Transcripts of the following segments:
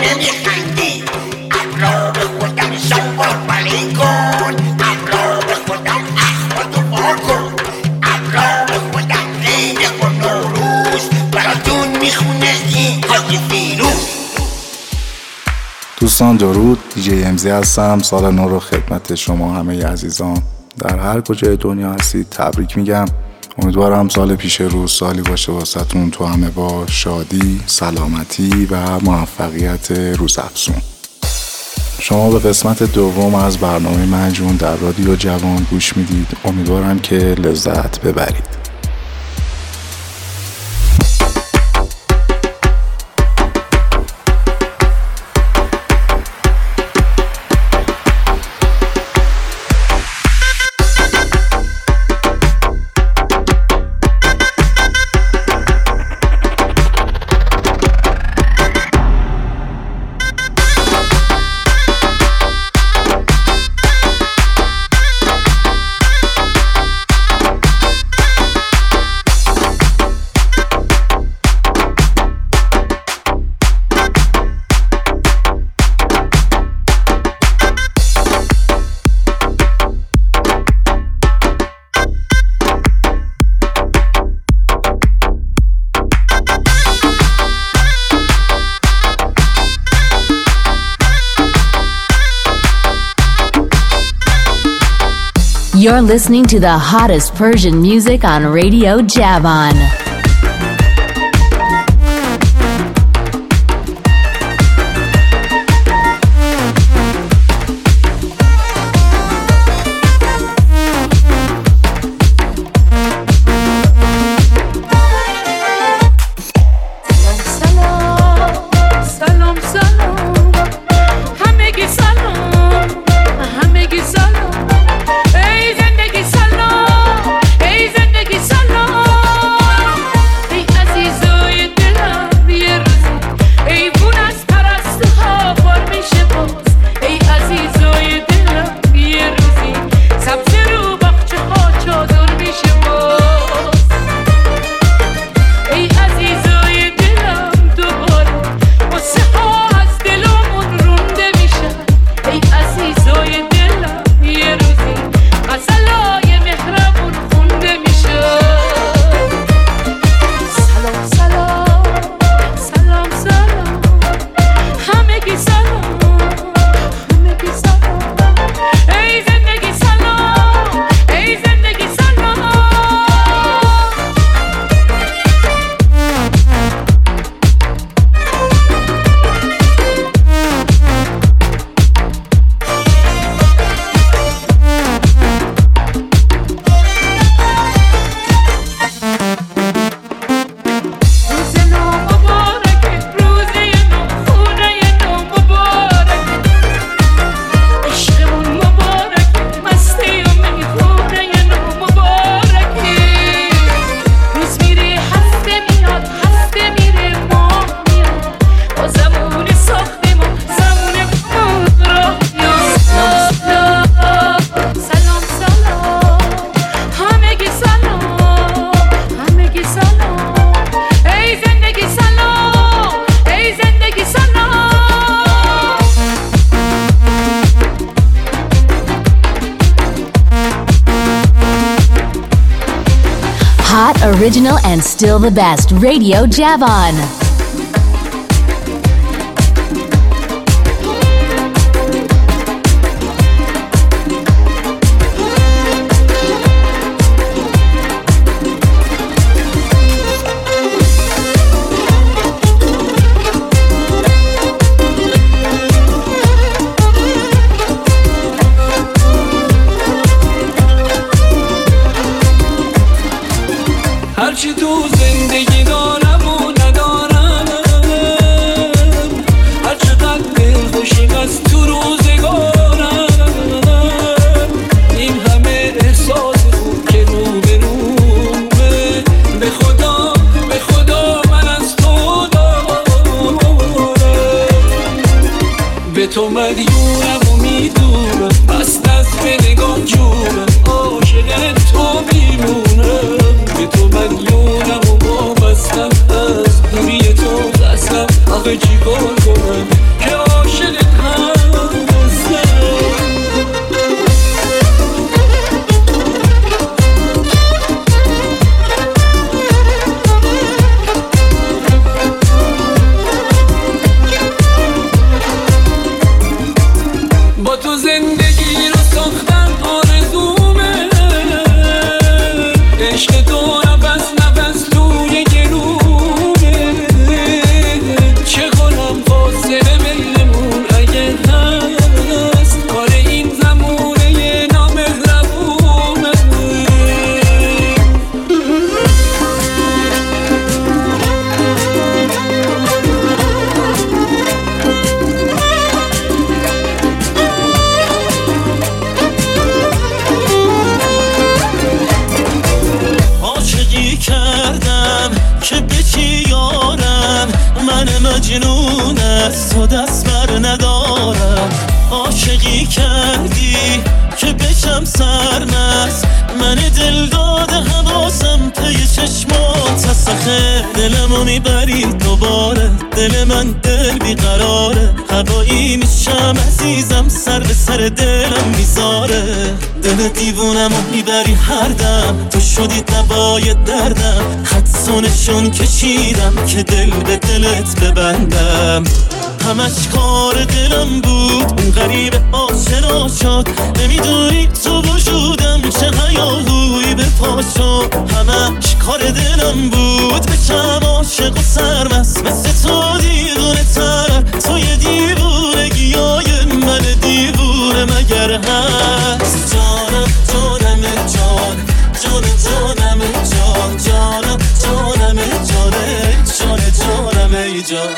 نمیخندی ابرا به خودم شنبار بلی کن ابرا به خودم اخواتو واکن ابرا به خودم عید و نوروز براتون میخونه این حاجی فیروز. دوستان درود، دیجی امزی هستم. سال نو رو خدمت شما همه عزیزان در هر کجای دنیا هستید تبریک میگم. امیدوارم سال پیش رو سالی باشه واسهتون تو همه با شادی، سلامتی و موفقیت روزافزون. شما به قسمت دوم از برنامه مجنون در رادیو جوان گوش میدید. امیدوارم که لذت ببرید. You're listening to the hottest Persian music on Radio Javan. Hot, original, and still the best. Radio Javan. هرچی تو زندگی دارم و ندارم، هرچقدر دلخوشی از تو روزگارم، این همه احساس خوب که رو به رومه، به خدا من از تو دارم، به تو مدیونم و میدونم، بست از به نگاه جونم، عاشق تو میمونم، به تو مدیونم و وابستم، از دوری تو دستم آخه چی کار کنم از تو دست بر ندارم. عاشقی کردی که بشم سرمست، من دل داده حواسم پی چشمات هستخه. دلمو میبری دوباره، دل من دل بیقراره، هوایی میشم عزیزم، سر به سر دلم میذاره. دل دیوونمو میبری هر دم، تو شدی دوای دردم، حدسونشون کشیدم که دل به دلت ببندم. همش کار دلم بود، اون غریب آشنا شد، نمیدونی تو وجودم چه هیاهویی به پا شد. همش کار دلم بود، بشم عاشق و سرمست، مثل تو دیوونه تر، تو یه دیوونگیای من دیوونه مگر هست. جانم جانم جان، جان جانم جان، جانم جانم جان، جان جانم جان.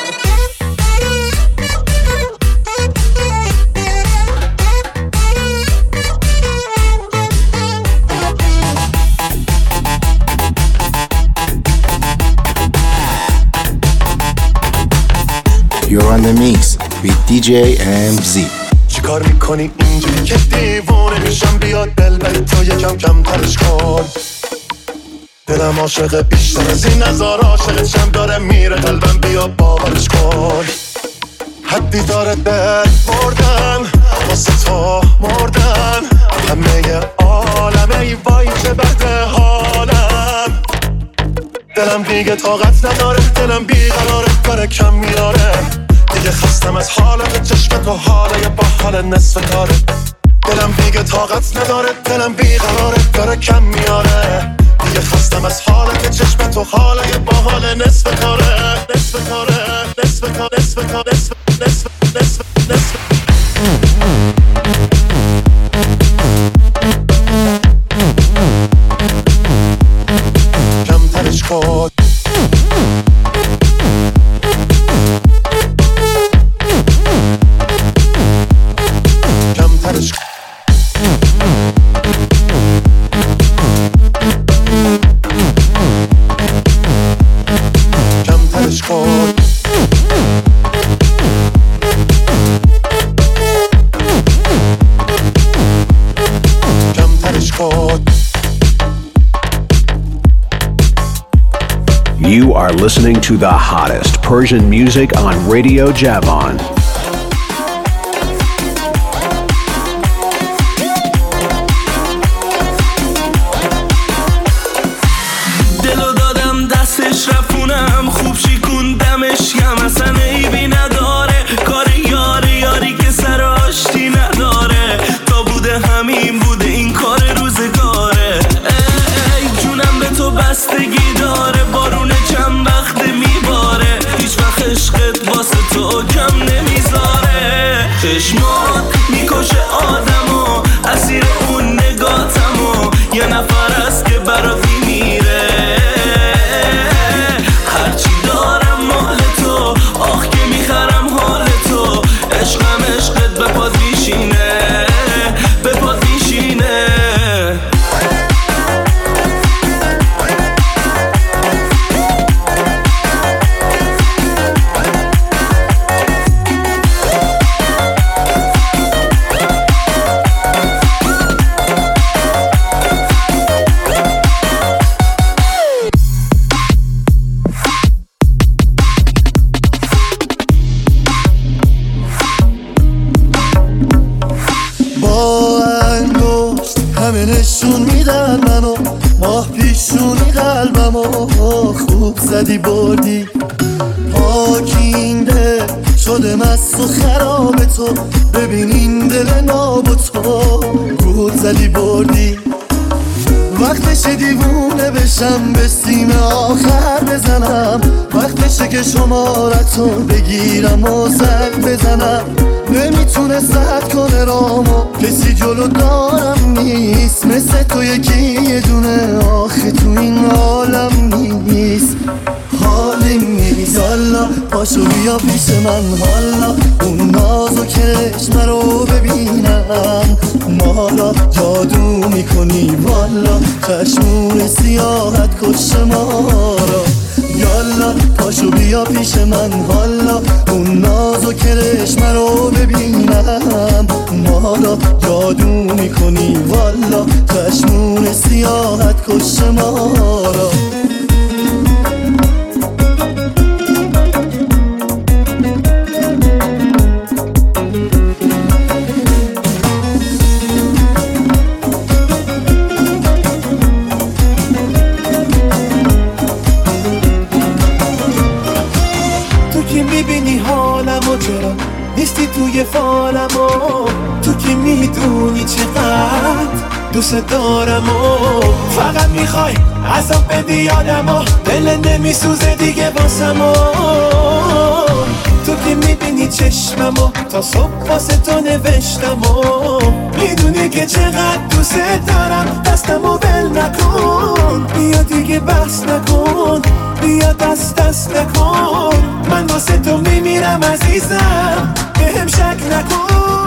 You're on the mix with DJ MZ. چی کار میکنی اینجوری که دیوونه میشم؟ بیاد دل بری تو یکم کم ترش کن. دلم عاشق بیشتر از این نظار، عاشق چم داره میره قلبم، بیا باورش کن. حدی داره دل مردن، واسه تو مردن، همه عالمه ای وای چه بده حالم. دلم دیگه طاقت نداره، دلم بیقراره، کار کم میاره. دیگه خستم از حالت چشم تو، حاله با حال نصف کاره. دلم دیگه طاقت نداره، دلم بیقراره، کار کم میاره. دیگه خستم از حالت چشم تو، حاله با حال نصف کاره. نصف کاره، نصف کاره، نصف کاره، نصف نصف نصف. کم ترش کن. کم ترش کن. کم ترش کن. کم ترش کن. You are listening to the hottest Persian music on Radio Javan. دلو دادم دستش رفونم، خوب شیکوندمش یم، اصلا عیبی نداره. کار یاری یاری که سر آشتی نداره، تا بوده همین بوده این کار روزگاره. ای جونم به تو بستگی داره، بارون چند وقت میباره، هیچ وقت عشقت واسه تو کم نمیذاره. چشمات میکشه آدمو، اسیر اون نگاتمو، یه نفر است که برات میمیره. هرچی دارم مال تو، آخ که میخرم حال تو، عشقم عشقت به پاد میشینه، به پاد میشینه. نشون میدن منو، ماه پیشونی قلبمو، خوب زدی بردی. پاکینده شده مست و خراب تو، ببین این دل ناب تو، گول زدی بردی. وقتشه دیوونه بشم، به سیم آخر بزنم، وقتشه که شمارتو بگیرم و زنگ بزنم. نمیتونه سد کنه رامو، کسی جلو دارم نیست، مثل تو یکی یه دونه آخه تو این عالم نیست. حالیم نیست حالا، پاشو بیا پیش من حالا، اون ناز و کرشمه رو ببینم. مالا جادو میکنی والا، چشمون سیاحت کش ما را. یالا پاشو بیا پیش من حالا اون ناز و کرشمه رو ببینم ما را جادو میکنی والا چشمون سیاحت کش ما را چرا نیستی توی فالمو تو که میدونی چقدر دوست دارمو فقط میخوای عذاب بدی یادمو دل نمیسوزه دیگه واسمو تو که میبینی چشممو تا صبح واسه تو نوشتمو میدونی که چقدر دوست دارم دستمو ول نکن بیا دیگه بحث نکن بیا دست نکن من واسه تو میمیرم عزیزم بهم شک نکن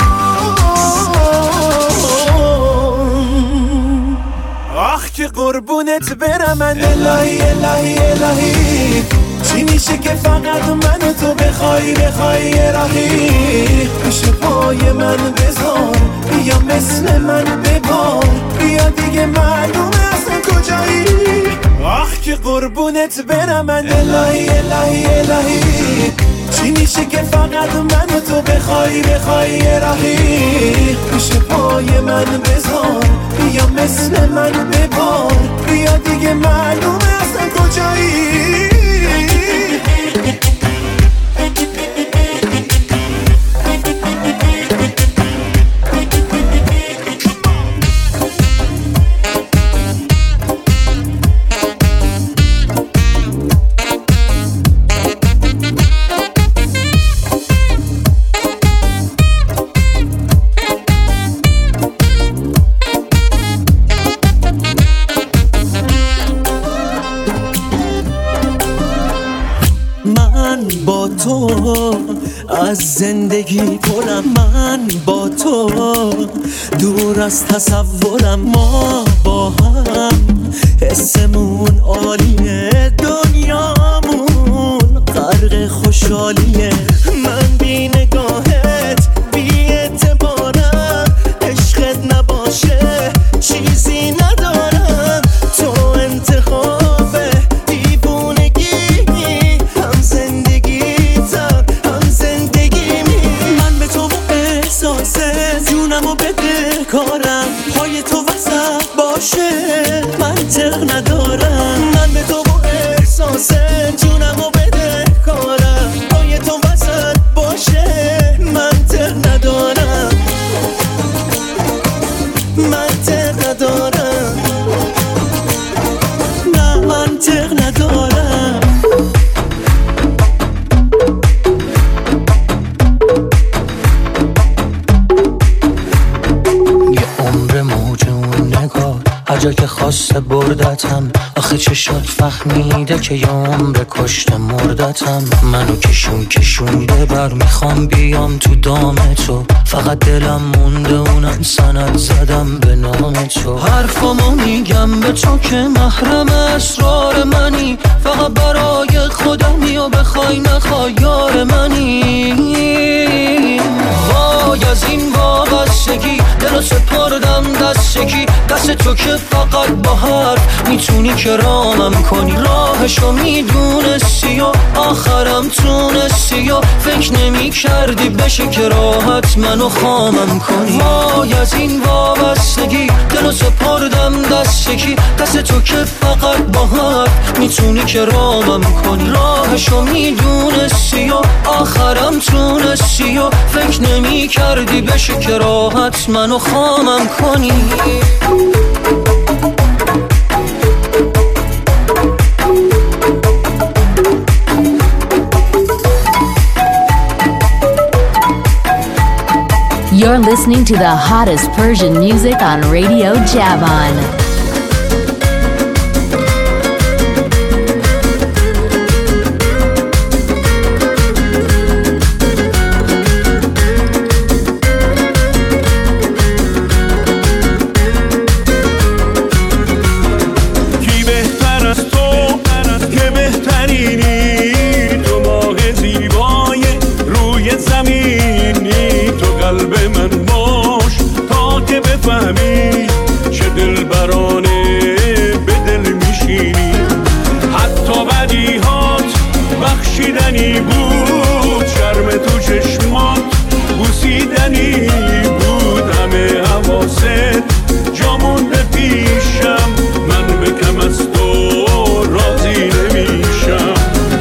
آخ که قربونت برم من الهی الهی الهی چی میشه که فقط منو تو بخوای یه راهی پیش پای من بذار بیا مثل من ببار بیا دیگه معلومه اصلا کجایی آخ که قربونت برم من الهی الهی الهی چی میشه که فقط منو تو بخوای یه راهی پیش پای من بذار بیا مثل من ببار بیا دیگه معلومه اصلا کجایی از زندگی پرم من با تو دور از تصورم ما با هم حسمون عالیه دنیامون غرق خوشحالیه من بی نگاهت بی اعتبارم عشقت نباشه چیزی ندارم تو انتخاب دیوونگی هم زندگی جونمو بده کارم پای تو وسط باشه منطق ندارم من به تو با احساس جونمو بده کارم پای تو وسط باشه منطق ندارم منطق ندارم نه منطق ندارم جا که خواسته بردتم آخه چشات فهمیده که یه عمر کشته مردتم منو کشونده بر میخوام بیام تو دام تو فقط دلم مونده اونم سند زدم به نام تو حرفامو میگم به تو که محرم اسرار منی فقط برای خودمی و بخوای نخوای یار منی وای از این وابستگی دلو سپردم دستگی دست تو که فقط با حرف میتونی کرامم کنی راهشو میدونستی و آخرم تونستی و فکر نمی کردی بشه که راحت منو خامم کنی وای از این وابستگی دلو سپردم دستگی دست تو که فقط با حرف میتونی کرامم کنی راهشو میدونستی و آخرم تونستی و فکر نمی کردی بشه که راحت منو خامم کنی You're listening to the hottest Persian music on Radio Javan. کی بهتر از تو که بهترین زمینی تو قلب من باش تا که بفهمی چه دلبرانه به دل میشینی. حتی بدیهات بخشیدنی بود، شرم تو چشمات بوسیدنی بود، همه حواست جا مونده پیشم، من به کم از تو راضی نمیشم.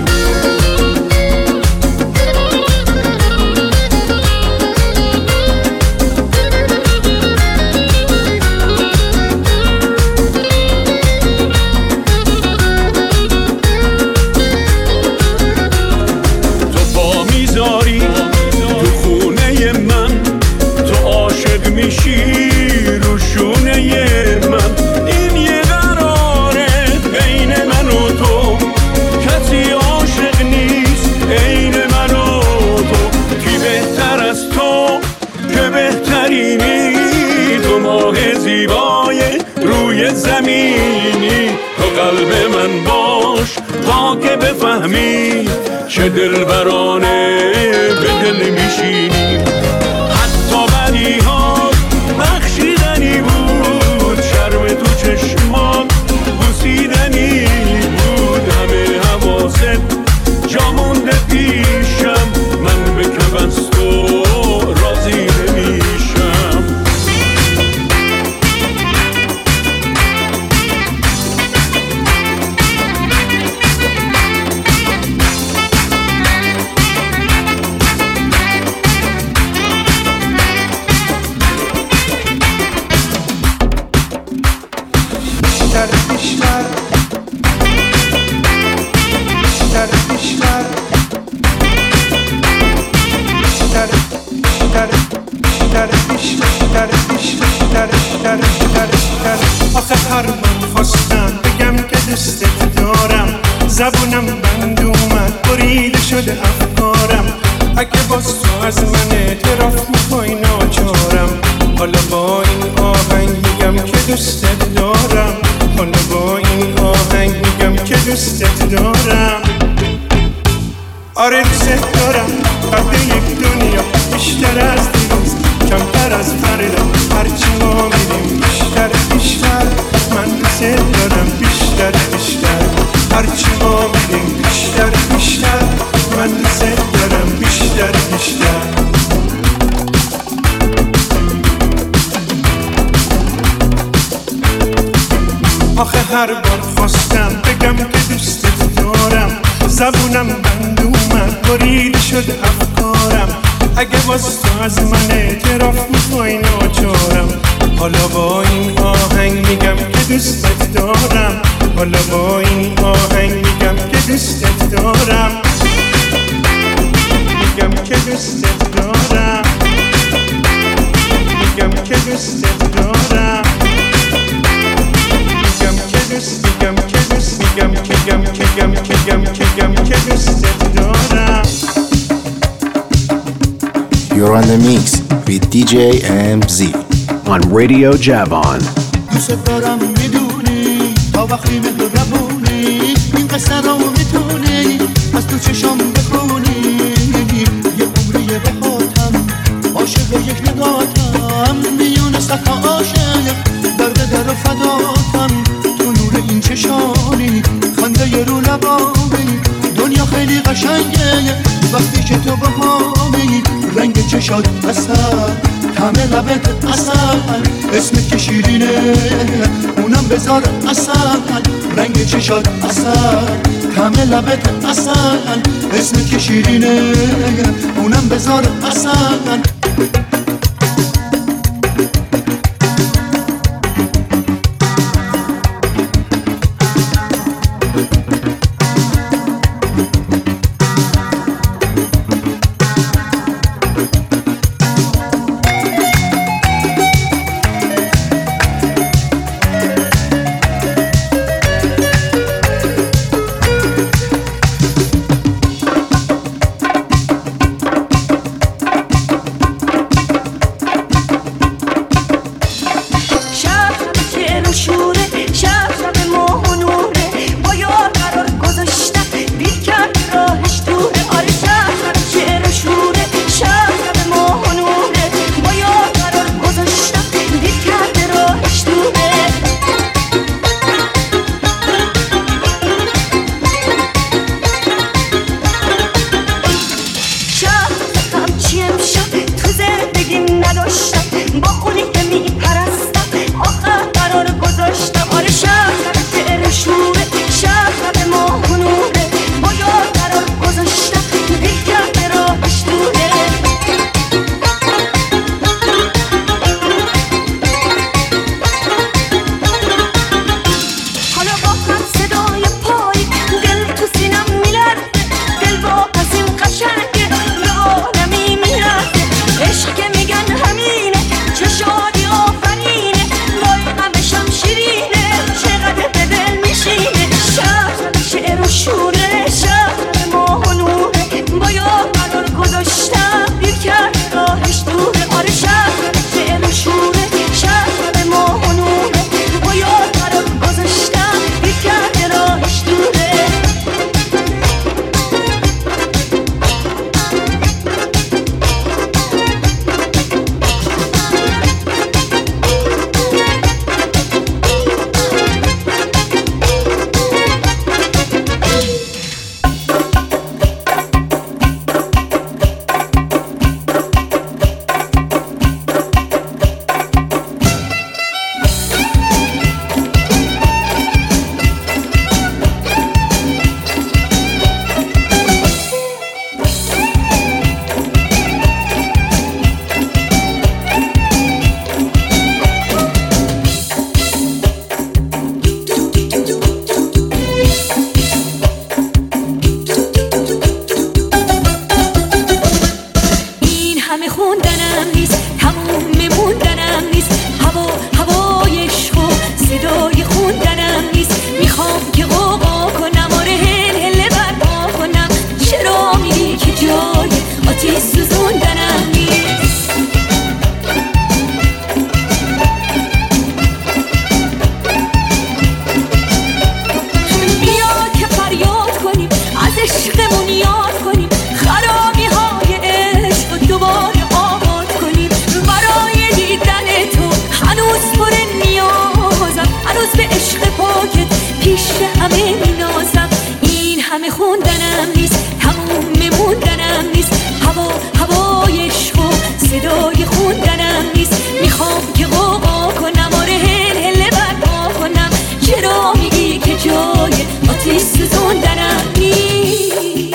زمینی تو قلب من باش تا که بفهمی چه دلبرانه به دل میشینی. حتی بدیهات بخشیدنی بود، شرم تو چشمات بوسیدنی بود، همه حواست جا مونده پیشم، من به کم از تو راضی نمیشم. آخه هر من خواستم بگم که دوستت دارم، زبونم بند اومد بریده شده افکارم. اگه باز تو از من اعتراف میخوای ناچارم، حالا با این آهنگ میگم که دوستت دارم، حالا با این آهنگ میگم که دوستت دارم. آره دوستت دارم، قد یک دنیا بیشتر از دیروز، کمتر از فردا، هرچی ما میریم بیشتر بیشتر، من دوست دارم بیشتر بیشتر، هرچی ما میریم بیشتر بیشتر، من دوست دارم بیشتر بیشتر. آخه هر بار خواستم بگم که دوستت دارم، زبونم بند اومد بریده شده افکارم. اگه باز تو از من اعتراف میخوای ناچارم، حالا با این آهنگ میگم که دوستت دارم، حالا با این آهنگ میگم که دوستت دارم، میگم که دوستت دارم، میگم که دوستت دارم، میگم که دوست، میگم که دوست، میگم که گم که گم که گم که گم که دوستت دارم. You're on the mix with DJ MZ on Radio Javon. دوست دارم میدونی تا وقتی مهربونی، این قصه رو میتونی از تو چشام بخونی. یه عمری بخاطم عاشق یک نگاتم، میونه صدها عاشق درد در و فداتم. تو نور این چشانی خنده ی رو لبانی، دنیا خیلی قشنگه وقتی که تو بهامی. رنگ چشات اصل، طعم لبت اصل، اسمت که شیرینه اونم بذار اصل. رنگ چشات اصل، طعم لبت اصل، اسمت که شیرینه اونم بذار اصل. همه خوندنم نیست، تموم موندنم نیست، هوای عشق و صدای خوندنم نیست. میخوام که قوقا کنم، آره هل برپا کنم. چرا میگی که جای آتیش سوزوندنم نیست؟ بیا که فریاد کنیم، از عشقمون یاد کنیم، خرامی های عشق و دوباره آباد کنیم. برای دیدن تو هنوز پر نیازم، هنوز به عشق پاکت پیش همه مینازم. این همه خوندنم نیست، تموم موندنم نیست، هوای عشق و صدای خوندنم نیست. میخوام که قوقا کنم، آره هل برپا کنم. چرا میگی که جای آتیش سوزوندنم نیست؟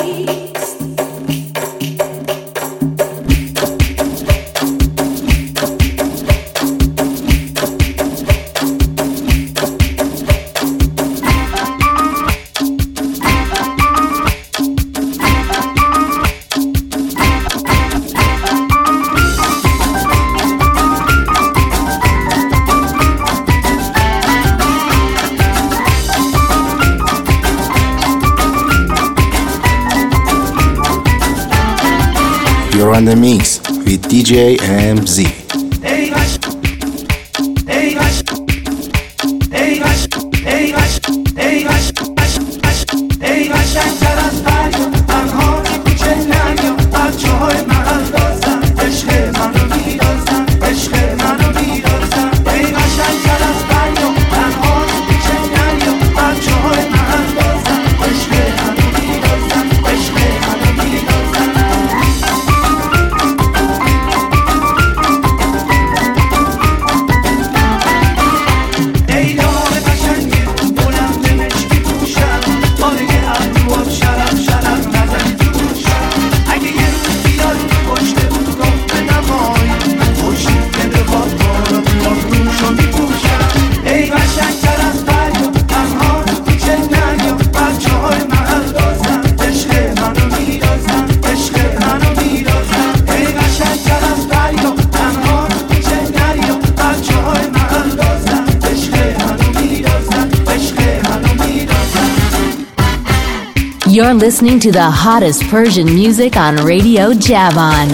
You're on the mix with DJ MZ. You're listening to the hottest Persian music on Radio Javan.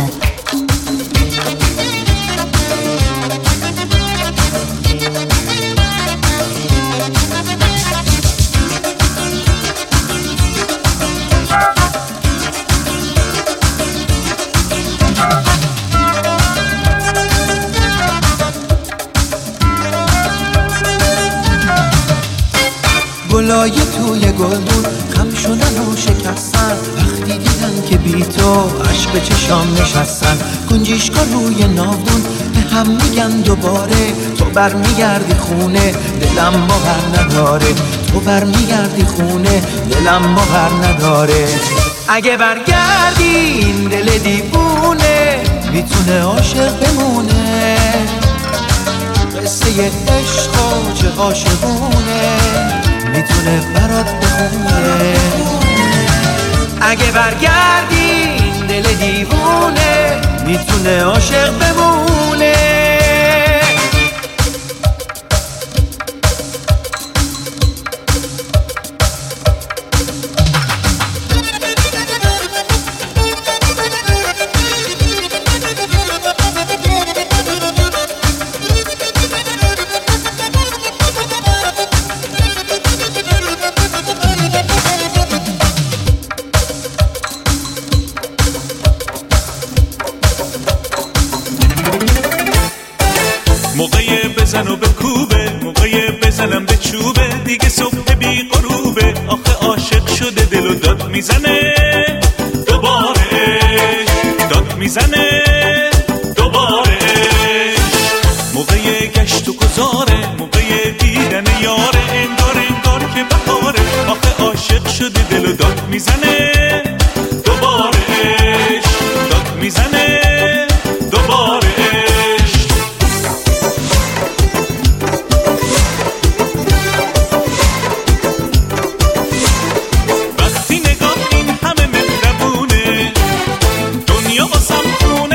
گلای توی گل بود، خم شدن و شکستن. وقتی دیدن که بی تو عشق به چشام نشستن. گنجشکا روی ناودون به هم میگن دوباره. تو برمیگردی خونه دلم باور نداره. تو برمیگردی خونه دلم باور نداره. اگه برگردی این دل دیوونه میتونه عاشق بمونه. قصه عشق و چه عاشقونه میتونه برات بخونه. اگه برگردی این دل دیوونه میتونه عاشق بمونه. موقع بزن و بکوبه، موقع بزنم به چوبه. دیگه صبح بی غروبه، آخه عاشق شده دل و داد میزنه دوباره، داد میزنه دوباره. موقع گشت و گذاره، موقع دیدن یاره. انگار که بهاره، آخه عاشق شده دل و داد میزنه دوباره، داد میزنه دوباره. وقتی نگاه این همه مهربونه، دنیا واسم خونه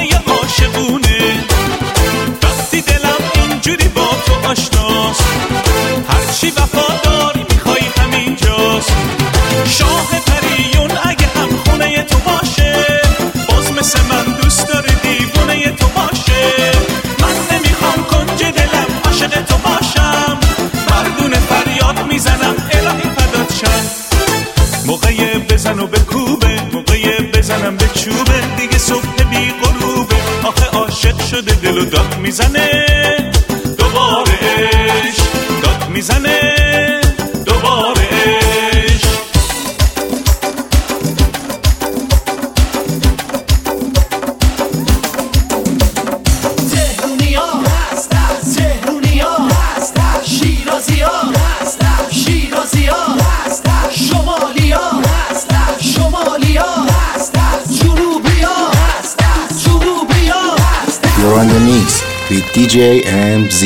دلو داد میزنه دوباره عشق، داد میزنه دوباره عشق. تهرونیا هستن، تهرونیا هستن، شیرازیا هستن، شیرازیا هستن، شمالیا هستن، شمالیا هستن، جنوبیا هستن، جنوبیا هستن. You're on the mix with DJ MZ.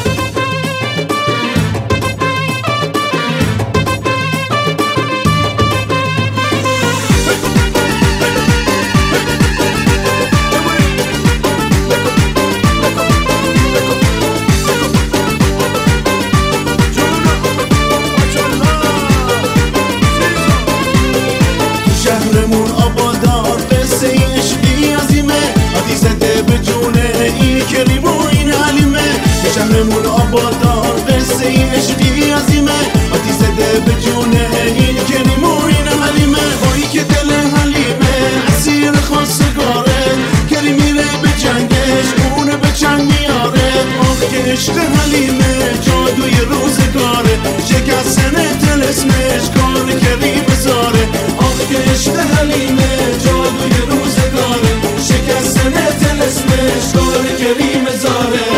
شهرمون آبادان قصه عشقی عظیمه، آتی زده به جونه این کریم و این حلیمه. شهرمون آبادان قصه عشقی عظیمه، آتی زده به جونه این کریم و این حلیمه. وایی که دل حلیمه اسیر خواستگاره، کریم میره به جنگش اونه به چنگ میاره. آخ که عشق حلیمه جادوی روزگاره، شکستن طلسمش کار کریم بزاره. که عشق حلیمه جادوی روزگاره، شکستن طلسمش کار کریم زاره.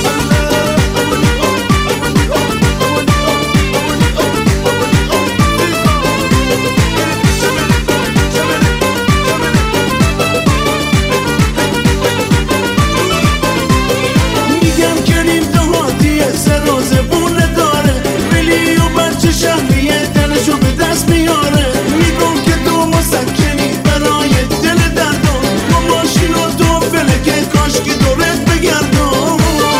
میگم کریم دهاتیه سرازه بونه داره، ولی و بچه شهریه دلشو به دست میاره. مسکنی برای دل دردم، با ماشین و دو فلکه کاشکی دورت بگردم.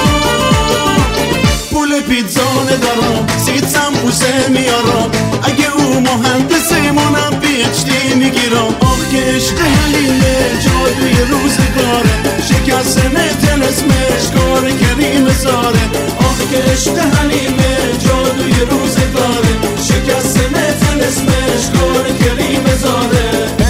پول پیتزا ندارم، سیت سمبوسه میارم، اگه او مهندسمونم پیچتی میگیرم. آخ که عشق حلیمه جادوی روزگاره، شکستن طلسمش کار کریم زاره. آخ که عشق حلیمه جادوی روزگاره، شکستن طلسمش کار کریم زاره.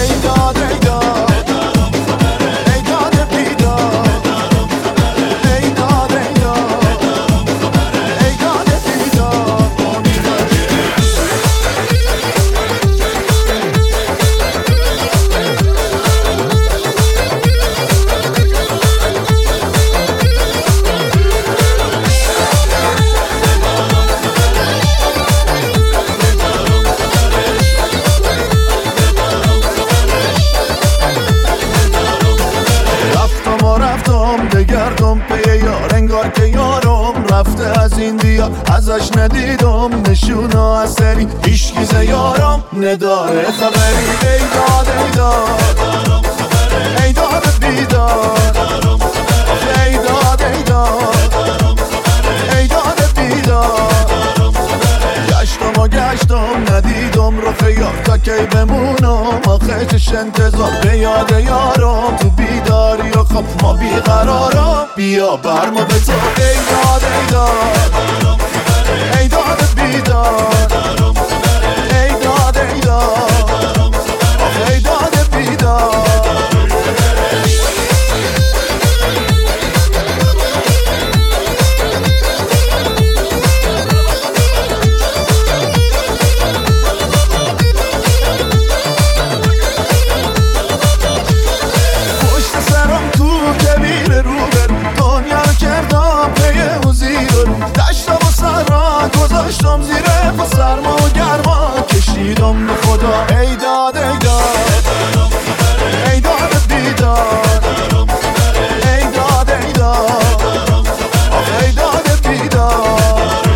بگردم پی یار، انگار که یارم رفته از این دیا. ازش ندیدم نشونه اثری، هیچکی یارم نداره خبری. ای داد ای داد ای داد بیداد، ای داد ای داد ای داد بیداد. گشتم و گشتم ندیدم رخ یار، تا کی بمونم آخه چش انتظار. به یاد یارم تو بیداری و خواب ما بیقرارم، بیا بر ما به تو. ای داد ای داد ای داد بیداد، ای داد ای داد ای داد بیداد. گذاشتم زیر پا سرما و گرما، کشیدم به خدا. ای داد ای داد ای داد بیداد، ای داد ای داد ای داد بیداد.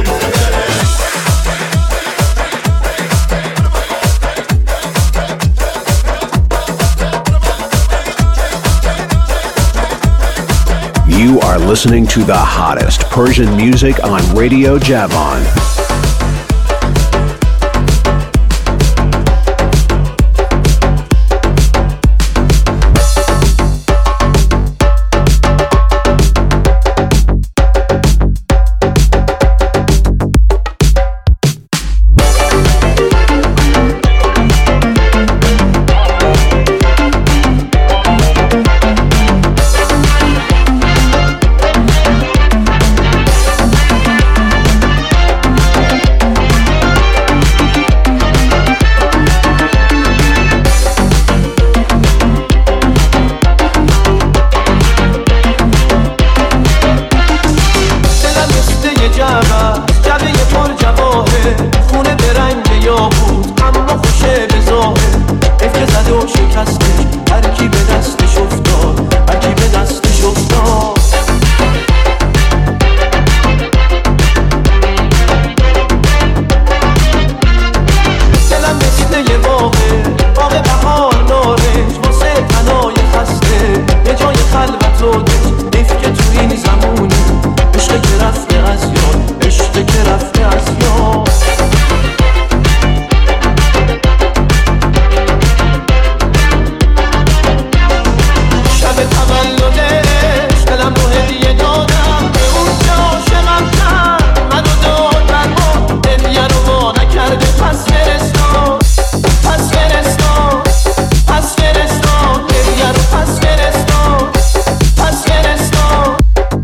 You are listening to the hottest Persian music on Radio Javan. حیف که تو این زمونه عشق که رفته از یاد، عشق که رفته از یاد. شب تولدش دلم رو هدیه دادم به اون که عاشقم کرد منو داد بر ما، هدیه رو وا نکرده پس فرستاد، پس فرستاد، پس فرستاد، هدیه رو پس فرستاد، پس فرستاد.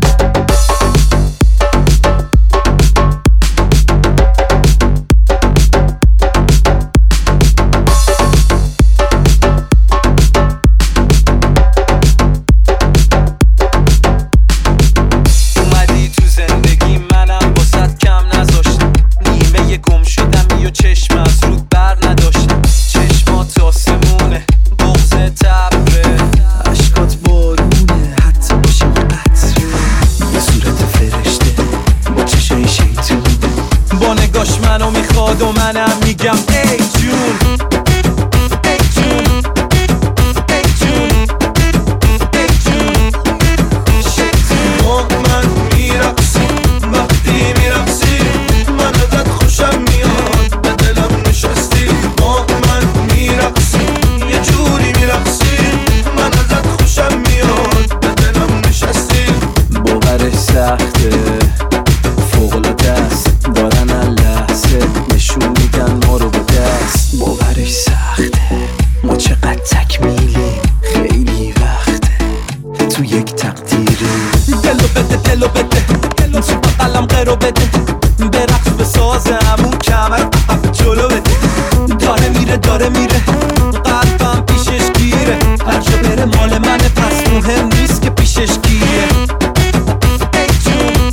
اومدی تو زندگی منم واسط کم نذاشتم، نیمه گم شدم و چشم از رود بر نداشتم، چشمات آسمونه بغض تبره، عشقات بارونه حتی باشیم قطره، یه صورت فرشته با چشای شیطونه، با نگاش منو میخواد و منم میگم ای جون، ای جون، ای جون، ای جون. با من میرقصی وقتی میرقصی من ازت خوشم میاد به دلم نشستی، با من میرقصی یه جوری میرقصی من ازت خوشم میاد به دلم نشستی. باورش سخته فوق‌العاده است، دارن لحظه نشون میدن ما رو به دست. باورش سخته ما چقدر تکمیلیم، خیلی وقته تو یک تقدیری. دلو بده دلو بده دلو تو بقلم قرو بده، برقص به ساز همون کمر عقب جلو بده، داره میره داره میره قلبم پیشش گیره، هر جا بره مال منه پس مهم نیست که پیشش گیره. ای جون،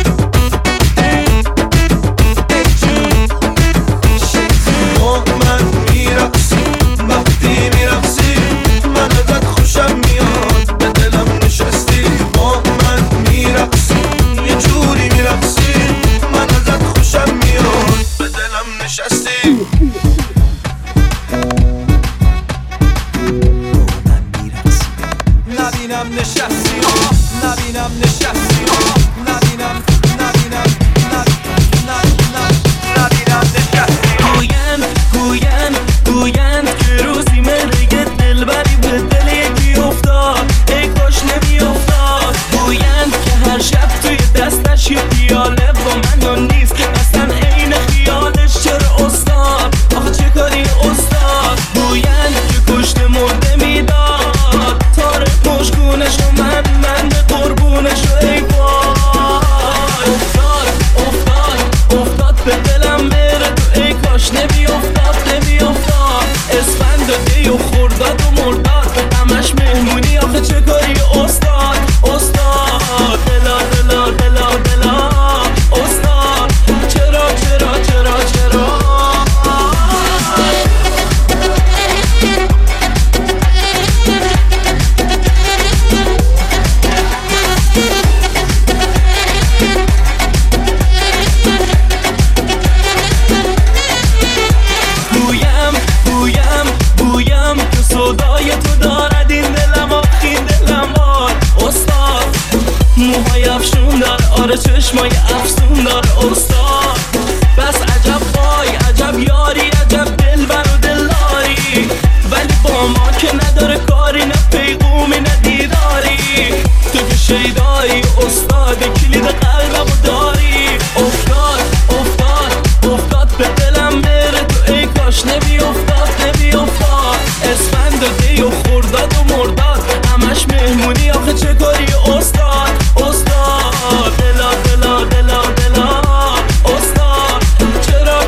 ای جون، با من میرقصی وقتی میرقصی من ازت خوشم میاد به دلم نشستی، با من میرقصی یه جوری میرقصی من ازت خوشم میاد به دلم نشستی. نبینم نشستی نبینم نشستی نبینم نبینم نبینم نشستی. گویند که روزی ملک دلبری به دل یکی افتاد، ای کاش نمیافتاد. گویند که هر شب توی دستش یه پیاله با من یا نیست، اصلا عین خیالش. چرا استاد آخه چه کاری استاد؟ گویند که کشت مرده میداد تاره مشکونش و من به قربونش و ای وای. افتاد به دلم بره تو، ای کاش نمیافتاد اسفند و دی و خورداد و مرداد همش مهمونی آخه چه کاری استاد؟ دلا دلا دلا دلا استاد چرا گویم که صدای تو دارد این دلم آخین دلم استاد. موهای افشون داره آره چشمای افسون داره استاد. بس عجب وای عجب یاری عجب دلبر و دلداری، ولی با ما که نداره کاری نه پیغومی نه دیداری. تو که شیدایی استاد کلید قلبمو داری. افتاد به دلم بره تو، ای کاش نمیافتاد اسفند و دی و خورداد و مرداد همش مهمونی آخه چه کاری استاد؟ دلا دلا دلا دلا استاد چرا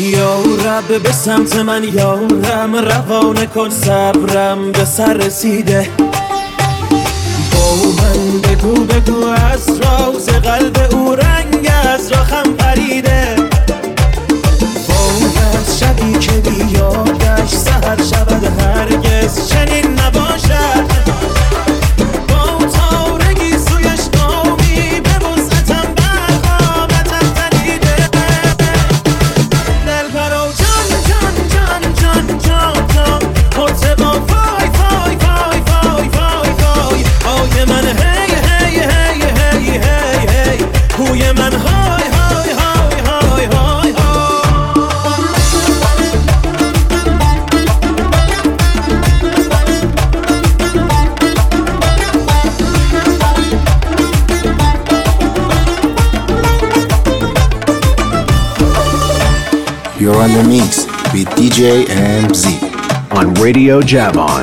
یا رب به سمت من یارم، روانه کن صبرم به سر رسیده. با من بگو از راز قلب او رنگ از راخم پریده. باز شبی که بیادش سحر شود هرگز چنین نباشد. با تارگی سویش قامی به وسعتم برخوابتم تنیده. دل پرو جان جان جان جان جان جان مرتبا فای فای فای فای فای فای های من هی هی هی هی هی هی کوی من های های های های های های. You're on the mix with DJ MZ on Radio Javon.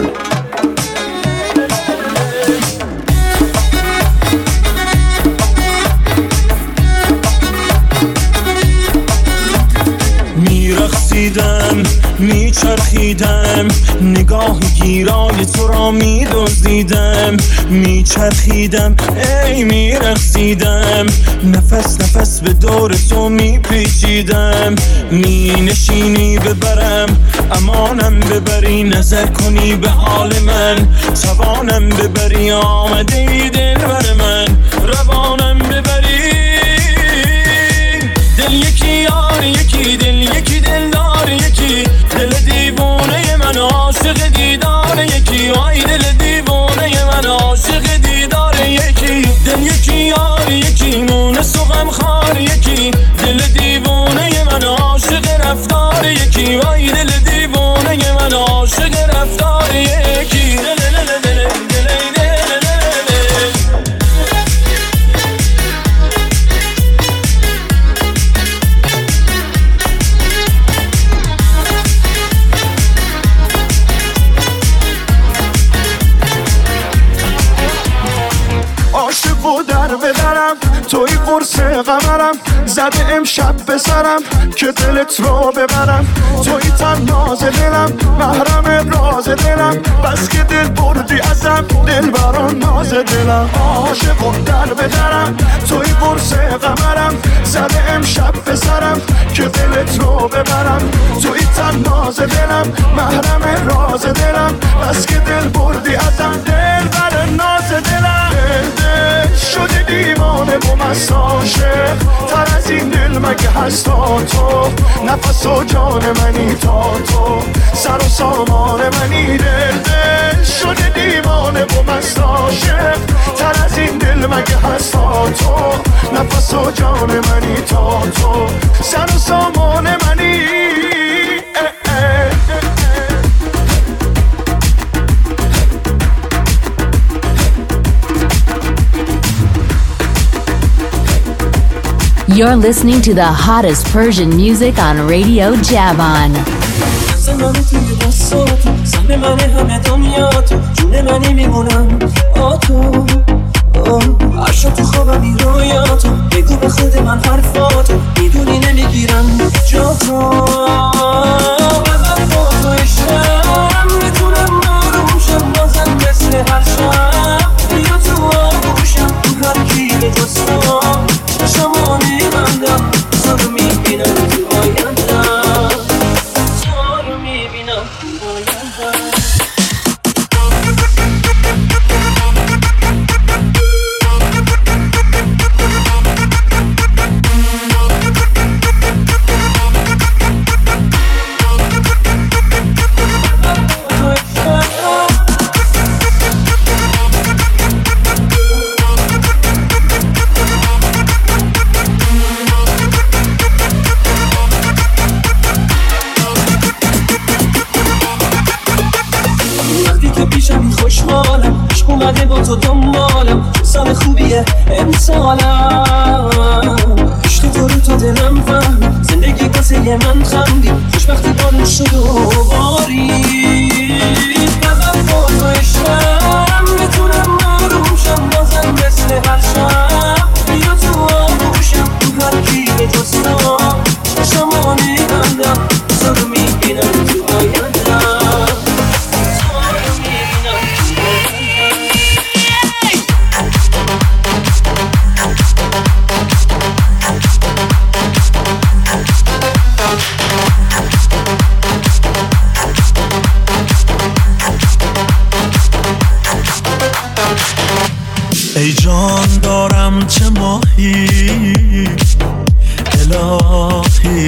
میرقصیدم میچرخیدم نگاه گیرای تو را میدزدیدم. میچرخیدم ای میرقصیدم نفس نفس به دور تو میپیچیدم. مینشینی ببرم امانم ببری نظر کنی به حال من. توانم ببری آمده ای دلبر من روانم ببری. دل یکی یار یکی دل یکی دلدار یکی دل دیوانه من عاشق دیدار یکی. آی دل دیوانه من عاشق دیدار یکی. دل یکی یار یکی مونس و غمخوار یکی دل دیوانه من عاشق رفتار یکی. آی دل دیوانه من عاشق رفتار یکی. دل دل دل دل و در بدرم توی قرص قمرم زده امشب به سرم که دلت رو ببرم. توی تناز دلم محرم راز دلم بس که دل بردی ازم دل بران ناز دلم. عاشق و در بدرم توی قرص قمرم زده امشب به سرم که دلت رو ببرم. توی تناز دلم محرم راز دلم بس که دل بردی ازم دل بران ناز دلم. شده دیوانه با مست عاشق تر از این دل مگه هست تا تو. نفس و جان منی تا تو سر و سامان منی. دل شده دیوانه با مست عاشق تر از این دل مگه هست تا تو. نفس و جان منی تا تو سر و سامان منی. You're listening to the hottest Persian music on Radio Javon. زمان توی دستاتو سهم من همه دنیاتو جون منی میمونم با تو. عشق تو خوابم رویاتو بگو به خود من حرفاتو میدونی نمیگیرم جا تو. بزن با تو عشقم میتونم آرومشم بازم مثل هر شب. بیا تو آغوشم تو هر کیل جستم شما میبندم تو رو میبینم تو آیندم. تو رو میبینم تو آیندم. خوشحالم عشق اومده با تو دنبالم سال خوبیه امسالم. عشق تو رو تو دلم فهم زندگی واسه من خندی خوشبختی بارون شد و بارید. بزن با تو عشقم میتونم آرومشم بازم مثل هر شب. بیا تو آغوشم تو هر کی به جستم شما میبندم تو رو میبینم تو آیندم، تو رو میبینم ای جان دارم چه ماهی الهی،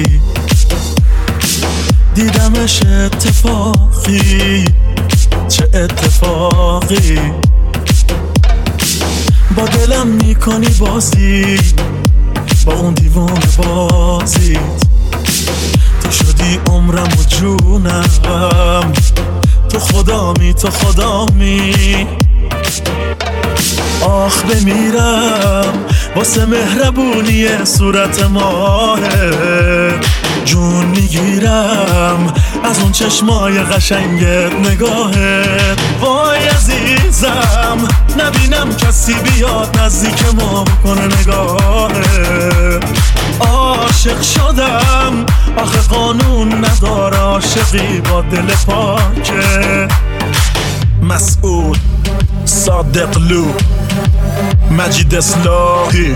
دیدمش اتفاقی چه اتفاقی، با دلم میکنی بازی با اون دیوونه بازی، تو شدی عمرم و جونم، تو خدامی تو خدامی، آخ بمیرم واسه مهربونی صورت ماهه، جون میگیرم از اون چشمای قشنگت نگاهت، وای عزیزم نبینم کسی بیاد نزدیک ما بکنه نگاهت، عاشق شدم آخه قانون نداره عاشقی با دل پاکه، مسعود صادقلو مجید اصلاحی.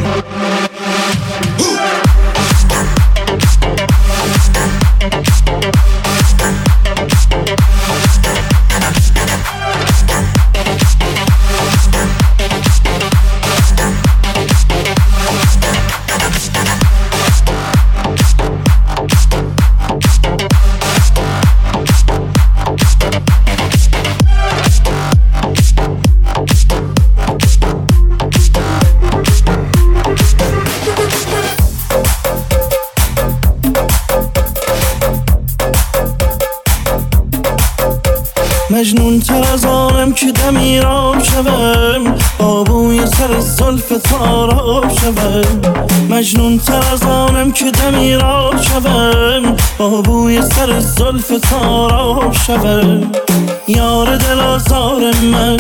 مجنون تر از آنم که دمیرام شوم، با بوی سر زلف تاراب شوم، مجنون تر از آنم که دمیرام شوم، با بوی سر زلف تاراب شوم، یار دل آزار من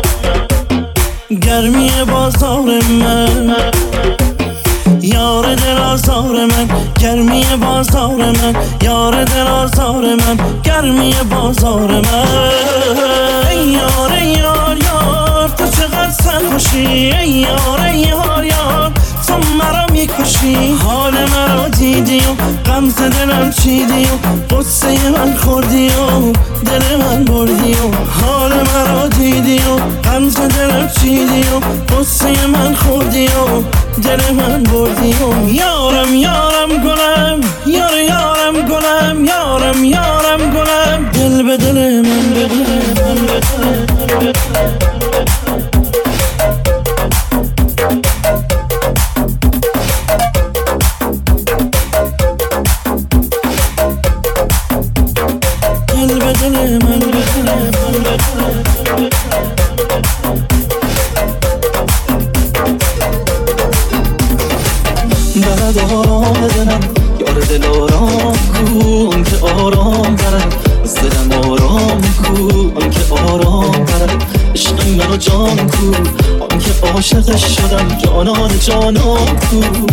گرمی بازار من، یار دل آزار من گرمی بازار من، یار دل آزار من گرمی بازار من، ای یار ای یار یار تو چقدر سرخوشی، ای یار ای یار یار تو مرا میکشی، حال مرا دیدی و غمز دلم چیدی و قصه من خوردی و دل من بردی و حال مرا دیدی و غمز دلم چیدی و قصه من خوردی و دل من بردی و یارم یارم گلم یار یارم گلم یارم یارم گلم دل به دل من بده من بده برد آرام بدنم یار دل آرام کن که آرام برد از دلم آرام کن که آرام برد عشق منو جان کن آن که عاشقش شدم جانان جانان کن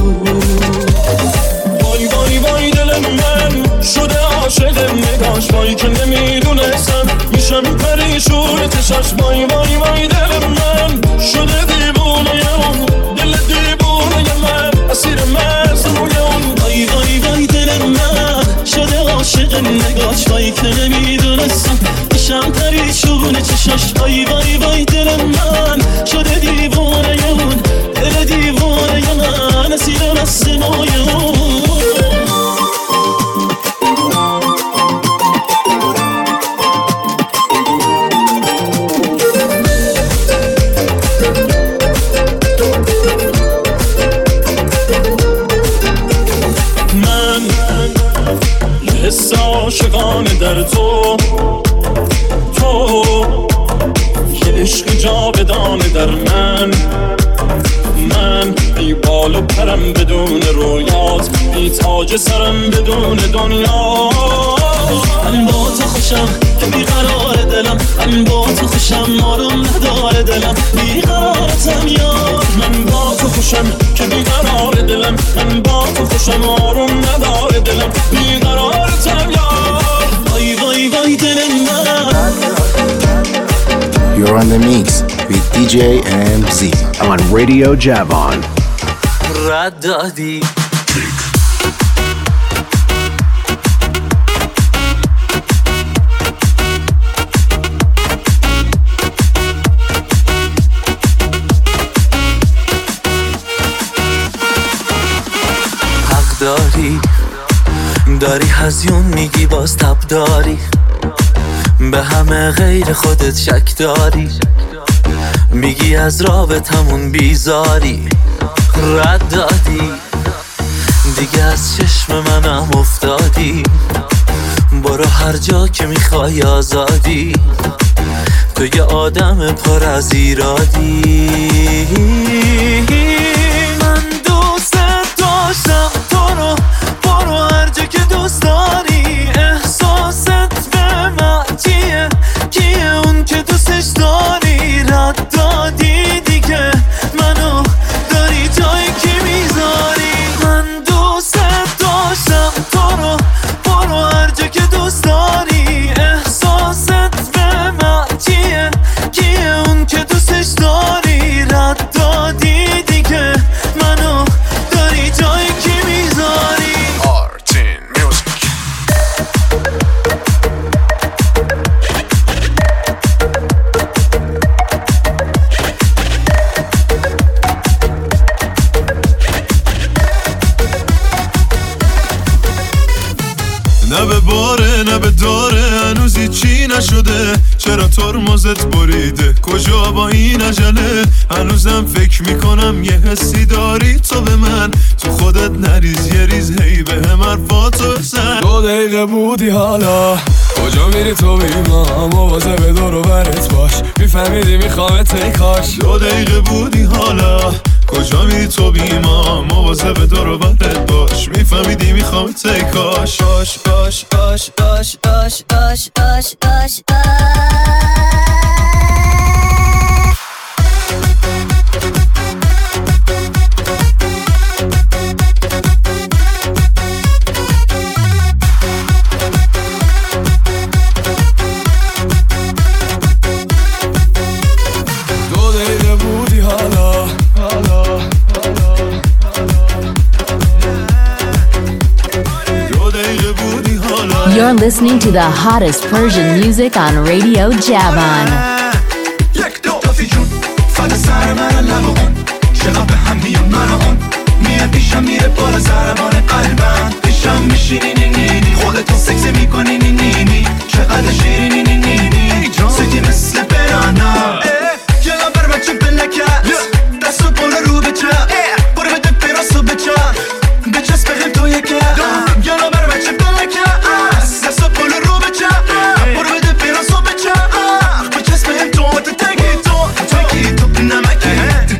وای وای وای دل من شده عاشق نگاش، وای که نمیدونستم میشم پریشون چشاش، وای وای وای دل من شده دیوونه اون دل دیوونه من اسیر مزنون اون، وای وای وای دل من شده عاشق نگاش، وای که نمیدونستم میشم پریشون چشاش، وای وای وای دل من شده دیوونه اون دل دیوونه من اسیر مزنون اون. حس عاشقانه در تو یه عشق جاودانه در من بی بال و پرم بدون رویات، بی تاج سرم بدون دنیا، من با تو خوشم که بیقرار دلم، من با تو خوشم آروم نداره دلم، بیقرارتم یار، من با تو خوشم که بیقرار دلم، من با تو خوشم آروم نداره دلم، بیقرارتم یار. DJ MZ on Radio Javon. رد دادی داری هزیون میگی باز تب داری به همه غیر خودت شک داری میگی از رابطمون بیزاری رد دادی دیگه از چشم منم افتادی برو هر جا که میخوای آزادی تو یه آدم پر از ایرادی من دوست داشتم تو رو برو هر جا که دوست داری احساست به من چیه کیه اون که دوستش داری رد دادی دیگه منو داری جایی که میذاری من دوست داشتم تو رو برو هر جا که دوست داری احساست به من چیه کیه اون که دوستش داری رد دادی دیگه منو داری جایی که میذاری آرتین میوزیک نه به باره نه به داره هنوزی چی نشده چرا ترمزت بریده کجا با این عجله هنوزم فکر میکنم یه حسی داری تو به من تو خودت نریز یه ریز هی به هم حرفاتو بزن 2 دقیقه بودی حالا کجا میری تو بیما مواظب دور و برت باش میفهمیدی میخوامت ای کاش 2 دقیقه بودی حالا کجا میری تو بیما مواظب دور و برت باش میفهمیدی میخوامت ای کاش آش آش آش آش آش آش آش آش You're listening to the hottest Persian music on Radio Javon. یک دو تافی جون فد سر من لب اون چقدر به هم میون من اون میه پیشم میره بالا ضربان قلبم پیشم میشینی نینی خودتون سکس میکنی نینی چقدر شیرینی نینی سیدی مثل برانا یلا بر بچه بلکت دست و بالا رو بچه برو بده براسو بچه بچسب بهم تو یکه یلا بر بچه بلکت دست و بالا رو بچه برو بده براسو بچه بچسب بهم تو تکی تو نمکی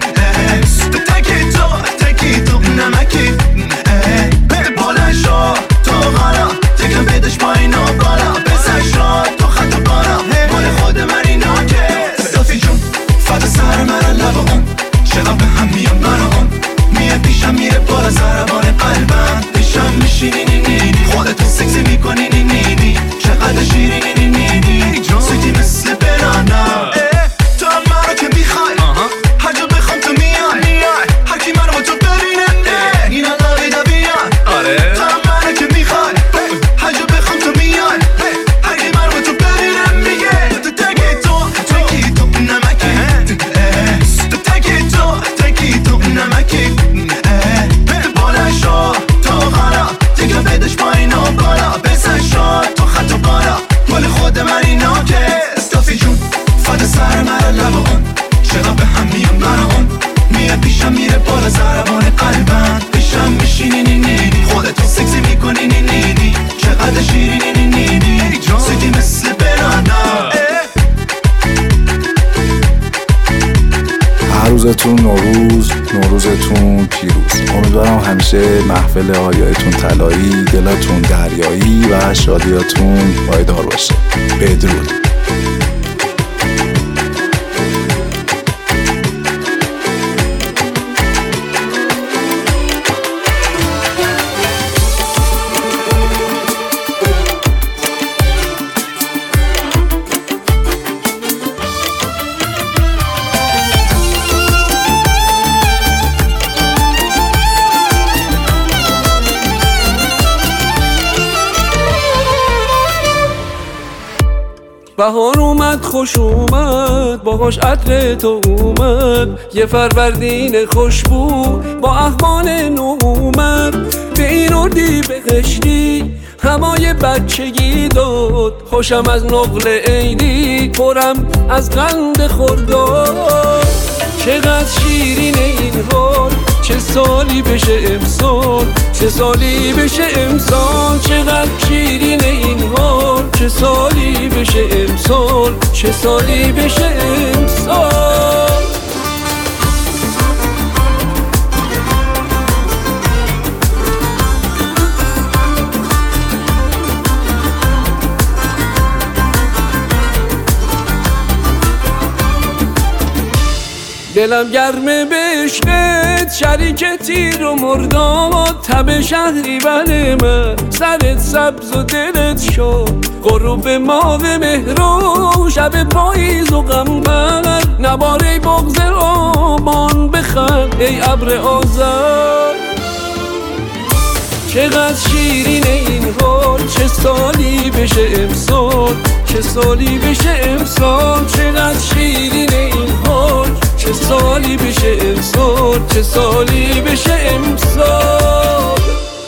تکی تو نمکی بالا شا تو غالا تکم بدش پایین و بالا بزن شا تو خط و بالا مال خود من اینا که صافی جون فد سر من لب اون چقدر به هم میان من اون میه پیشم میره بالا ضربان قلبم پیشم میشینی نینی خودتون سکسی میکنی نینی چقدر شیرینی نینی سویتی مثل برانا تو هم مرا که میخوای هر جا بخوام تو میای هر کی منو با تو ببینه اینا لاویدا بیان تو هم مرا که میخوای هر جا بخوام تو میای هر کی منو با تو ببینه میگه تو تکی تو نمکی تکی تو نمکی بالا شا تو غالا دیگه بدش پایین و بالا بزن شا تو خط و بالا مال خود من اینا که استافی جون فد سر من لب اون چقدر به هم میون من اون میه پیشم میره بالا ضربان قلبم پیشم میشینی نینی خودتون سکسی میکنی نینی چقدر شیرینی نینی سیدی مثل برانا هر روزتون نوروزتون پیروز. امیدوارم همیشه محفل آیایتون طلایی، دلتون دریایی و شادیاتون پایدار باشه. بدرود. بهار اومد خوش اومد باهاش عطر تو اومد یه فروردین خوشبو با احوال نو اومد به این اردی بهشتی هوای بچگی داد خوشم از نقل عیدی پرم از قند خرداد چقدر شیرین این حال چه سالی بشه امسال چه سالی بشه امسال چقدر شیرین این حال چه سالی بشه امسال چه سالی بشه امسال دلم گرمه به عشقت شریک تیر و مرداد تب شهری بله من سرت سبز و دلت شد غروب ماه مهرو شب پاییز و غمبر نباره بغض آبان بخند ای ابر آذر چقدر شیرین این حال چه سالی بشه امسال چه سالی بشه امسال چقدر شیرین این حال چه سالی بشه امسال چه سالی بشه امسال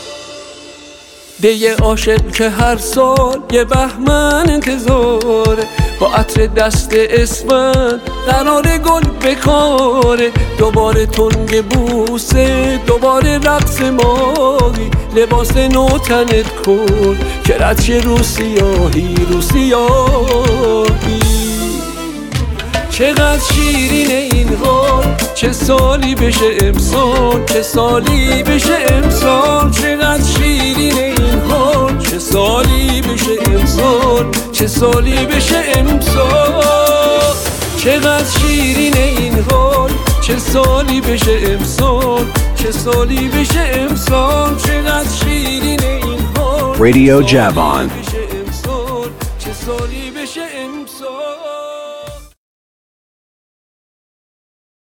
دیگه عاشق که هر سال یه بهمن انتظاره با عطر دست اسمن قرار گل بکاره دوباره تنگ بوسه دوباره رقص ماهی لباس نو تنت کن که رد شه رو سیاهی رو سیاهی چقدر شیرین این حال چه سالی بشه امسال چه سالی بشه امسال چقدر شیرین این حال چه سالی بشه امسال چه سالی بشه امسال چقدر شیرین این حال چه سالی بشه امسال چه سالی بشه امسال چقدر شیرین این حال Radio Javon.